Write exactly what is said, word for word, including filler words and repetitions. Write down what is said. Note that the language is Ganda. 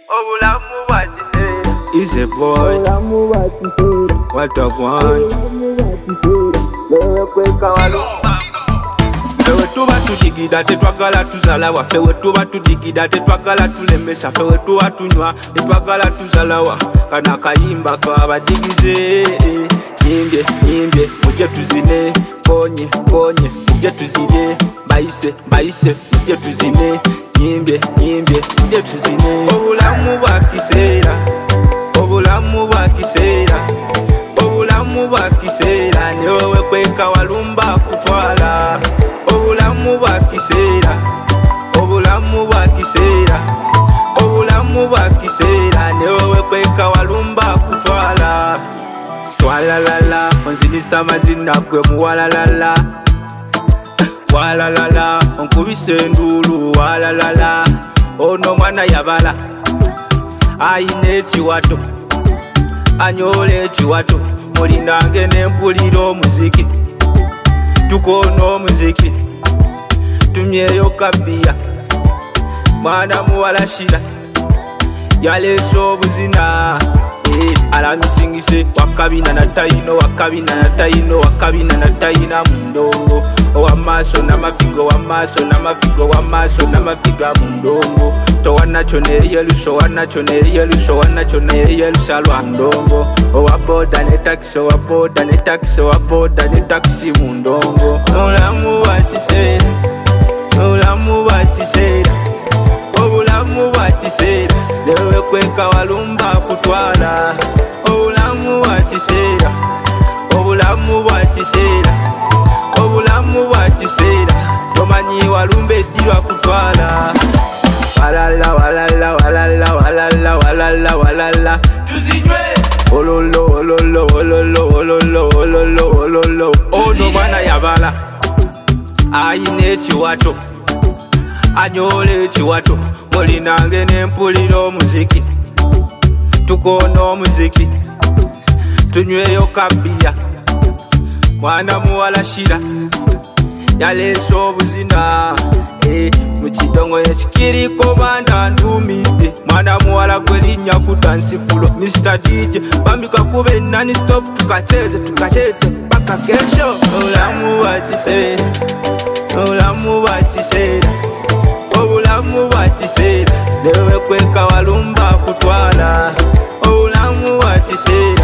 obulamu bwa kiseera. Is a boy. Obulamu bwa kiseera. What a one. Obulamu bwa kiseera. Lewe kweka walumba. Fewe tuba tudigida tetwagala tuzala wa. Fewe tuba tudigida tetwagala tulemesa. Fewe tuba tunywa tetwagala tuzala wa. Kana kayimba kabadigize. Nyimbe nyimbe muje tuzine. Konye konye muje tuzine. Baise baise muje tuzine. Nyimbe nyimbe muje tuzine. Obulamu bwa kiseera. Obulamu bwa kiseera. Obulamu bwa kiseera ne wewe kweka walumba kutwala. Obulamu bwa kiseera. Obulamu bwa kiseera. Obulamu bwa kiseera ne wewe kweka walumba kutwala. Walalala onzinisa amazina gwe muwalalala. Walalala onkubise endulu walalala. Ono mwana yabala ayina ekiwato anyola ekiwato. Mulinange nempulira omuziki tukoona omuziki tumyeyo kabbiya. Mwana muwala shira yaleese obuzina eh, alamisingise wakabina na tayino wakabina na tayino wakabina na tayina mundongo. Owamaaso n'amafigo wamaaso n'amafigo wamaaso n'amafiga mundongo. Towanacho neriyeluso wanacho neriyeluso wanacho neriyelusa lwa ndongo. Owaboda ne taxi owaboda ne taxi owaboda ne taxi mundongo. Obulamu bwa kiseera. Obulamu bwa kiseera. Obulamu bwa kiseera lewe kweka walumba kutwala. Obulamu bwa kiseera. Obulamu bwa kiseera. Obulamu bwa kiseera tomanyi walumba eddirwa kutwala. Walala walala walala walala walala walala tuzinywe. Ololo ololo ololo ololo ololo ololo. Ono mwana yabala ayina ekiwato anyola ekiwato. Mulinange nempulira omuziki tukoona omuziki tunyweyo kabbiya. Mwana muwala shira yaleese obuzina eh, mukidongo ekikiriko banda ndumidde. Mwana muwala gwe linnya ku dance floor Mister D J bambika kuba enani stop tukacheze tukacheze paka kesho. Obulamu bwa kiseera. Obulamu bwa kiseera. Obulamu bwa kiseera lewe kweka walumba kutwala. Obulamu bwa kiseera.